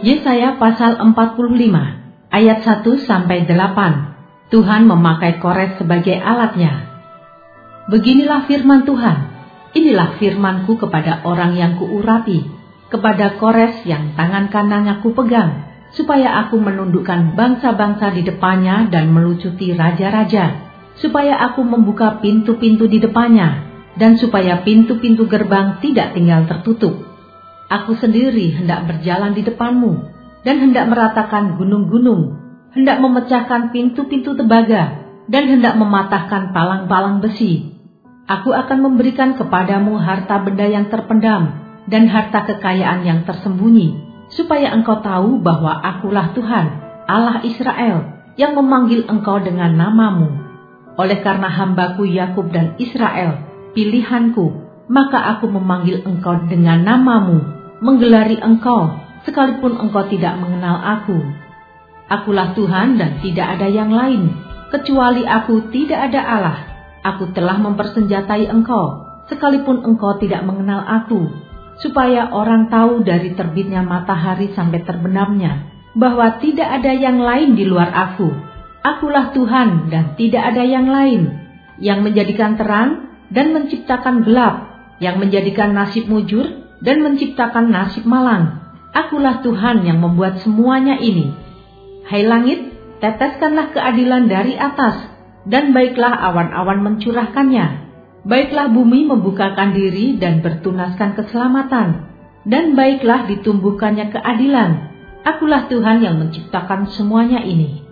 Yesaya pasal 45 ayat 1-8. Tuhan memakai Kores sebagai alatnya. Beginilah firman Tuhan, inilah firman-Ku kepada orang yang Kuurapi, kepada Kores yang tangan kanannya Ku pegang, supaya aku menundukkan bangsa-bangsa di depannya dan melucuti raja-raja, supaya aku membuka pintu-pintu di depannya, dan supaya pintu-pintu gerbang tidak tinggal tertutup. Aku sendiri hendak berjalan di depanmu, dan hendak meratakan gunung-gunung, hendak memecahkan pintu-pintu tembaga, dan hendak mematahkan palang-palang besi. Aku akan memberikan kepadamu harta benda yang terpendam, dan harta kekayaan yang tersembunyi, supaya engkau tahu bahwa Akulah Tuhan, Allah Israel, yang memanggil engkau dengan namamu. Oleh karena hamba-Ku Yakub dan Israel, pilihan-Ku, maka Aku memanggil engkau dengan namamu, menggelari engkau, sekalipun engkau tidak mengenal Aku. Akulah Tuhan dan tidak ada yang lain, kecuali Aku tidak ada Allah. Aku telah mempersenjatai engkau, sekalipun engkau tidak mengenal Aku, supaya orang tahu dari terbitnya matahari sampai terbenamnya, bahwa tidak ada yang lain di luar Aku. Akulah Tuhan dan tidak ada yang lain, yang menjadikan terang dan menciptakan gelap, yang menjadikan nasib mujur dan menciptakan nasib malang. Akulah Tuhan yang membuat semuanya ini. Hai langit, teteskanlah keadilan dari atas, dan baiklah awan-awan mencurahkannya. Baiklah bumi membukakan diri dan bertunaskan keselamatan, dan baiklah ditumbuhkannya keadilan. Akulah Tuhan yang menciptakan semuanya ini.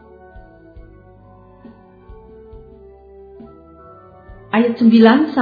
Ayat 9-19.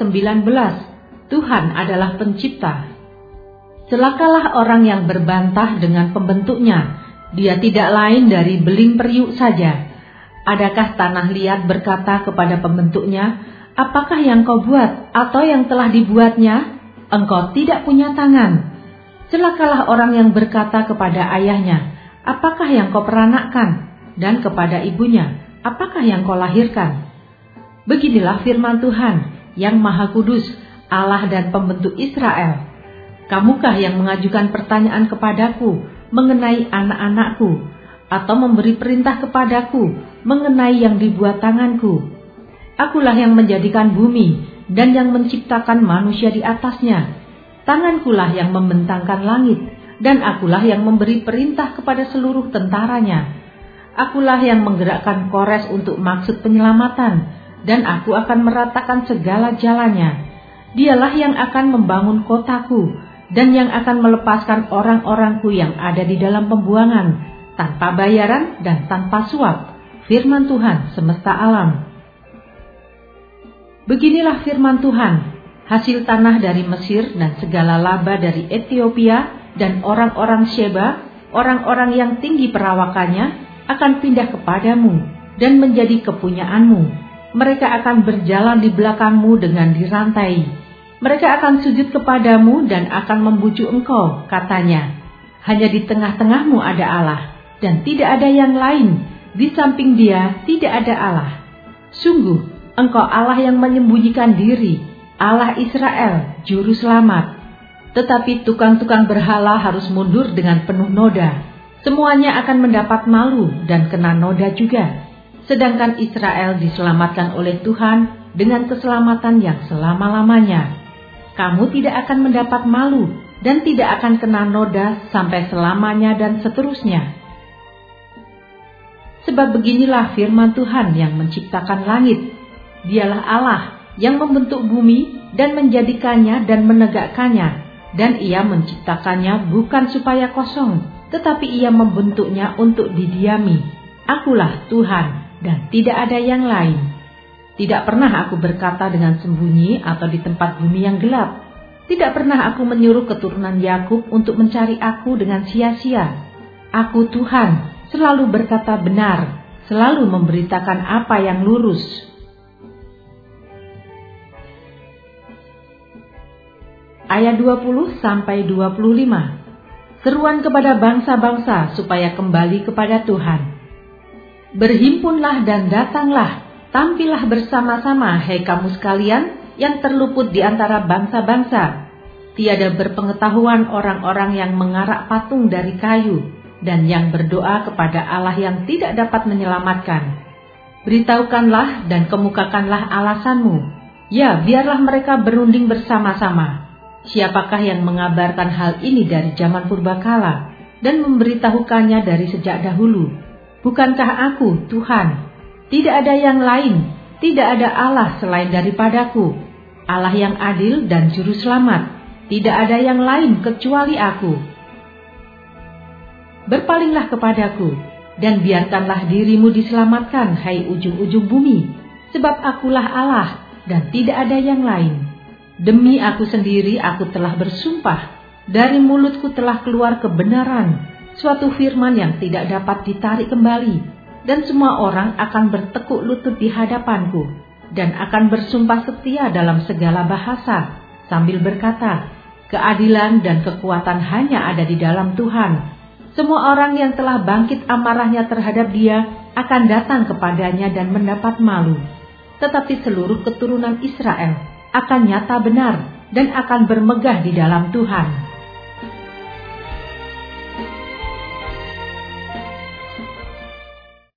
Tuhan adalah pencipta. Celakalah orang yang berbantah dengan pembentuknya. Dia tidak lain dari beling periuk saja. Adakah tanah liat berkata kepada pembentuknya, apakah yang kau buat atau yang telah dibuatnya? Engkau tidak punya tangan. Celakalah orang yang berkata kepada ayahnya, apakah yang kau peranakkan? Dan kepada ibunya, apakah yang kau lahirkan? Beginilah firman Tuhan yang Maha Kudus, Allah dan pembentuk Israel. Kamukah yang mengajukan pertanyaan kepadaku mengenai anak-anakku, atau memberi perintah kepadaku mengenai yang dibuat tanganku? Akulah yang menjadikan bumi dan yang menciptakan manusia di atasnya. Tangankulah yang membentangkan langit, dan akulah yang memberi perintah kepada seluruh tentaranya. Akulah yang menggerakkan Kores untuk maksud penyelamatan, dan aku akan meratakan segala jalannya. Dialah yang akan membangun kotaku, dan yang akan melepaskan orang-orangku yang ada di dalam pembuangan, tanpa bayaran dan tanpa suap. Firman Tuhan semesta alam. Beginilah firman Tuhan, hasil tanah dari Mesir dan segala laba dari Ethiopia dan orang-orang Sheba, orang-orang yang tinggi perawakannya, akan pindah kepadamu dan menjadi kepunyaanmu. Mereka akan berjalan di belakangmu dengan dirantai. Mereka akan sujud kepadamu dan akan membujuk engkau, katanya. Hanya di tengah-tengahmu ada Allah, dan tidak ada yang lain. Di samping Dia tidak ada Allah. Sungguh, engkau Allah yang menyembunyikan diri, Allah Israel, Juru Selamat. Tetapi tukang-tukang berhala harus mundur dengan penuh noda. Semuanya akan mendapat malu dan kena noda juga. Sedangkan Israel diselamatkan oleh Tuhan dengan keselamatan yang selama-lamanya. Kamu tidak akan mendapat malu dan tidak akan kena noda sampai selamanya dan seterusnya. Sebab beginilah firman Tuhan yang menciptakan langit. Dialah Allah yang membentuk bumi dan menjadikannya dan menegakkannya. Dan Ia menciptakannya bukan supaya kosong, tetapi Ia membentuknya untuk didiami. Akulah Tuhan dan tidak ada yang lain. Tidak pernah aku berkata dengan sembunyi atau di tempat bumi yang gelap. Tidak pernah aku menyuruh keturunan Yakub untuk mencari aku dengan sia-sia. Aku Tuhan, selalu berkata benar, selalu memberitakan apa yang lurus. Ayat 20-25. Seruan kepada bangsa-bangsa supaya kembali kepada Tuhan. Berhimpunlah dan datanglah, tampillah bersama-sama, hai kamu sekalian yang terluput di antara bangsa-bangsa. Tiada berpengetahuan orang-orang yang mengarak patung dari kayu dan yang berdoa kepada Allah yang tidak dapat menyelamatkan. Beritahukanlah dan kemukakanlah alasanmu. Ya, biarlah mereka berunding bersama-sama. Siapakah yang mengabarkan hal ini dari zaman purbakala dan memberitahukannya dari sejak dahulu? Bukankah aku, Tuhan? Tidak ada yang lain, tidak ada Allah selain daripadaku. Allah yang adil dan juru selamat, tidak ada yang lain kecuali aku. Berpalinglah kepadaku, dan biarkanlah dirimu diselamatkan, hai ujung-ujung bumi, sebab akulah Allah dan tidak ada yang lain. Demi aku sendiri aku telah bersumpah, dari mulutku telah keluar kebenaran, suatu firman yang tidak dapat ditarik kembali, dan semua orang akan bertekuk lutut di hadapanku, dan akan bersumpah setia dalam segala bahasa, sambil berkata, keadilan dan kekuatan hanya ada di dalam Tuhan. Semua orang yang telah bangkit amarahnya terhadap dia akan datang kepadanya dan mendapat malu. Tetapi seluruh keturunan Israel akan nyata benar dan akan bermegah di dalam Tuhan.